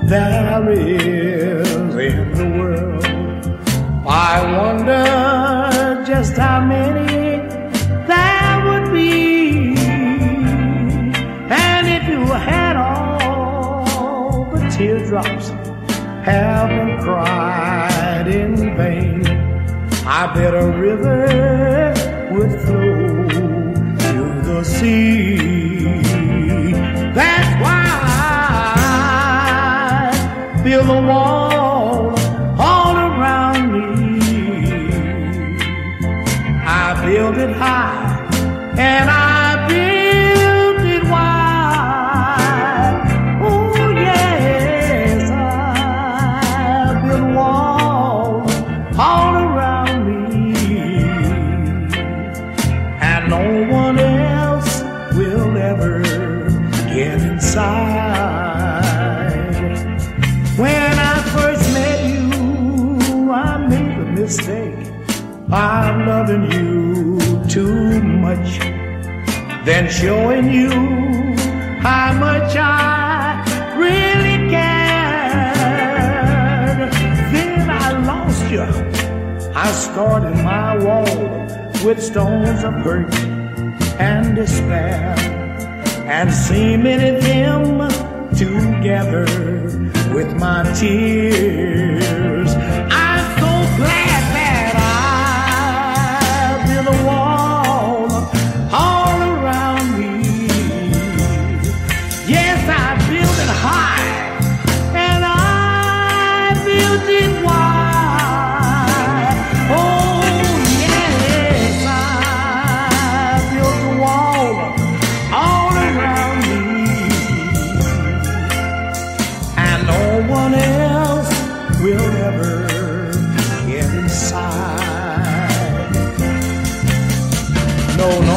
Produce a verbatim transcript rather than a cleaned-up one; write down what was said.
there is in the world. I wonder just how many there would be. And if you had all the teardrops have been cried in vain, I bet a river would flow to the sea. That's why I build a wall all around me. I build it high and I build it wide. Oh yes, I build a wall all around me, and no one else will ever get inside. When I first met you, I made the mistake of loving you too much, then showing you how much I really cared. Then I lost you. I started my wall with stones of hurt and despair, and cemented them together with my tears. I'm so glad that I built a wall all around me. Yes, I built it high and I built it wide. Oh yes, I built a wall all around me, and no one else will ever get inside. No, no.